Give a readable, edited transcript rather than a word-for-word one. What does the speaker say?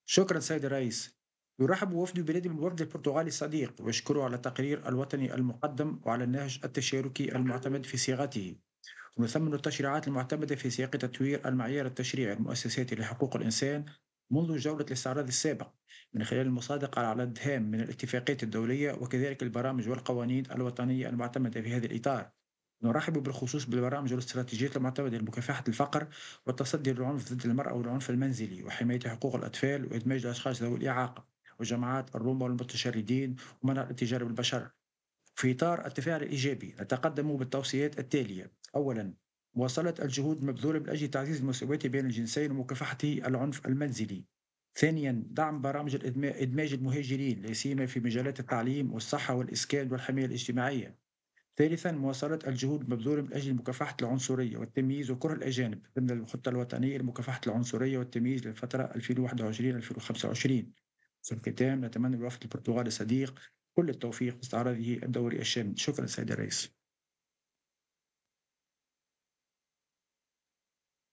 شكرا سيد الرئيس. يرحب وفد بلادي بالوفد البرتغالي الصديق ويشكره على التقرير الوطني المقدم وعلى النهج التشاركي المعتمد في صياغته. ونثمن التشريعات المعتمدة في سياق تطوير المعيار التشريعي المؤسساتي لحقوق الإنسان منذ جولة الاستعراض السابق، من خلال المصادقة على عدد هام من الاتفاقيات الدولية وكذلك البرامج والقوانين الوطنية المعتمدة في هذا الإطار. نرحب بالخصوص بالبرامج والاستراتيجيات المعتمدة لمكافحة الفقر والتصدي للعنف ضد المرأة والعنف المنزلي وحماية حقوق الأطفال وإدماج الأشخاص ذوي الإعاقة وجماعات الروم والمتشردين ومنع الاتجار بالبشر. في إطار التفاعل الإيجابي نتقدم بالتوصيات التالية: أولا، مواصلة الجهود المبذولة من أجل تعزيز المساواة بين الجنسين ومكافحة العنف المنزلي. ثانيا، دعم برامج إدماج المهاجرين لا سيما في مجالات التعليم والصحة والإسكان والحماية الاجتماعية. ثالثا، مواصلة الجهود المبذولة من أجل مكافحة العنصرية والتمييز وكره الأجانب ضمن الخطة الوطنية لمكافحة العنصرية والتمييز للفترة 2021-2025. في الختام، نتمنى للوفد البرتغالي الصديق كل التوفيق في استعراضه الدوري الشامل. شكرا سيد الرئيس.